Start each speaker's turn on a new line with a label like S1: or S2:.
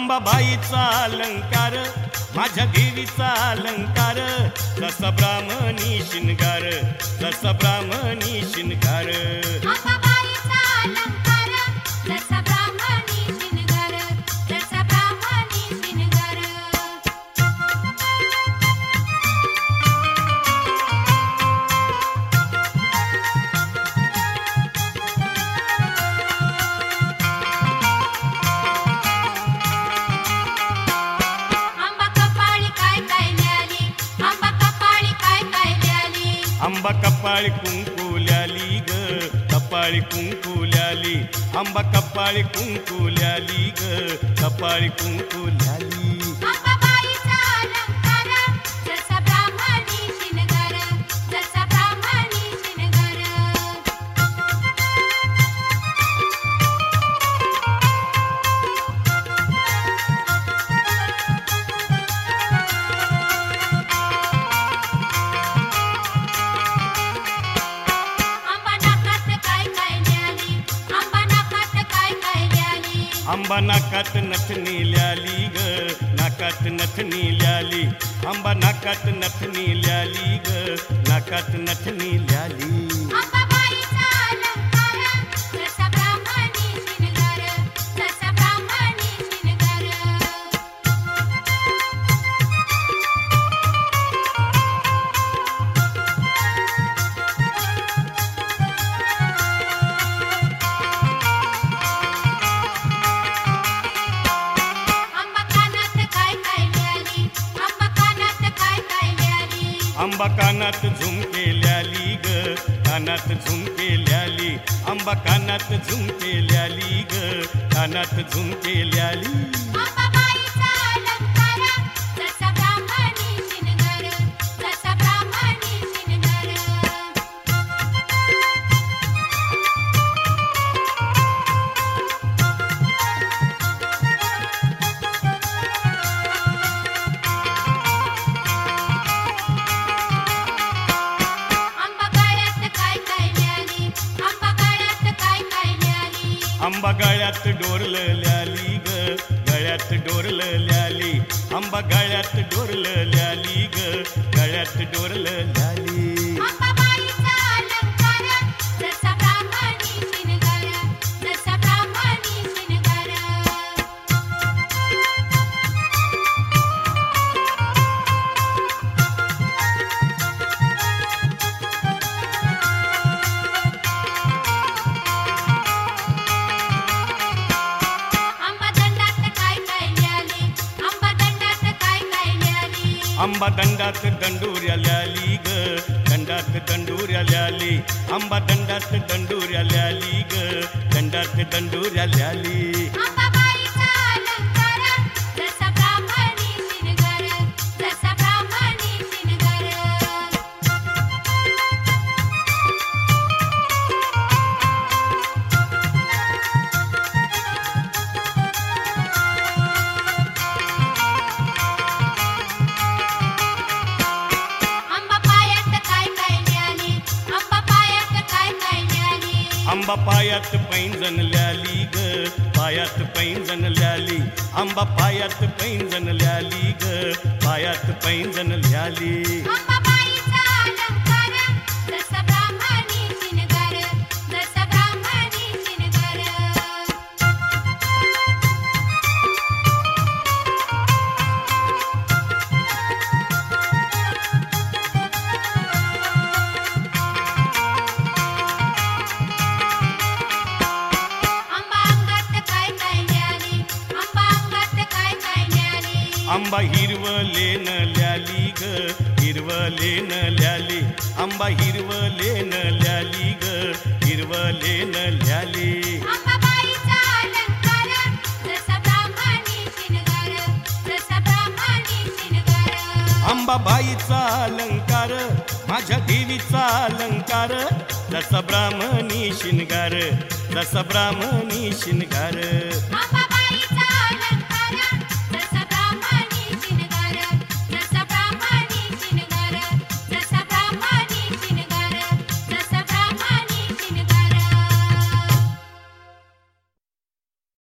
S1: अंबाबाईचा अलंकार माझ्या देवीचा अलंकार जसा ब्राह्मणी शिनगार जसा ब्राह्मणी शिनगार
S2: अंबाबाईचा अलंकार जसा ब्राह्मणी शिनगार जसा ब्राह्मणी शिनगार
S1: अंबा कपाळी कुंकू ल्याली ग कपाळी कुंकू ल्याली अंबा कपाळी कुंकू ल्याली ग कपाळी कुंकू ल्याली
S2: अंबाबाईचा अलंकार जसा ब्राह्मणी शिनगार जसा ब्राह्मणी शिनगार
S1: अंबा नाकात नथनी ल्याली ग नाकात नथनी ल्याली अंबा नाकात नथनी ल्याली ग नाकात नथनी ल्याली
S2: अंबाबाईचा अलंकार जसा ब्राह्मणी शिनगार जसा ब्राह्मणी शिनगार
S1: अंबा कानात झुमके ल्याली ग कानात झुमके ल्याली अंबा कानात झुमके ल्याली ग कानात झुमके ल्याली
S2: अंबाबाईचा अलंकार जसा ब्राह्मणी शिनगार जसा ब्राह्मणी शिनगार
S1: अंबा गळ्यात डोरलं ल्याली ग गळ्यात डोरलं ल्याली अंबा गळ्यात डोरलं ल्याली ग गळ्यात डोरलं ल्याली
S2: अंबाबाईचा अलंकार जसा ब्राह्मणी शिनगार जसा ब्राह्मणी शिनगार
S1: अंबा दंडात दंडुऱ्या ल्याली ग दंडात दंडुऱ्या ल्याली अंबा दंडात दंडुऱ्या ल्याली ग दंडात दंडुऱ्या ल्याली
S2: अंबाबाईचा अलंकार जसा ब्राह्मणी शिनगार जसा ब्राह्मणी शिनगार
S1: अंबा पायात पैंजण ल्याली ग पायात पैंजण ल्याली अंबा पायात पैंजण ल्याली ग पायात पैंजण ल्याली
S2: अंबाबाईचा अलंकार जसा ब्राह्मणी शिनगार जसा ब्राह्मणी शिनगार
S1: अंबा हिरवलेन ल्याली ग हिरवलेन ल्याली अंबा हिरवलेन ल्याली ग हिरवलेन ल्याली
S2: अंबाबाईचा अलंकार जसा ब्राह्मणी शिनगार जसा ब्राह्मणी शिनगार
S1: अंबाबाईचा अलंकार माझ्या देवीचा अलंकार जसा ब्राह्मणी शिनगार जसा ब्राह्मणी शिनगार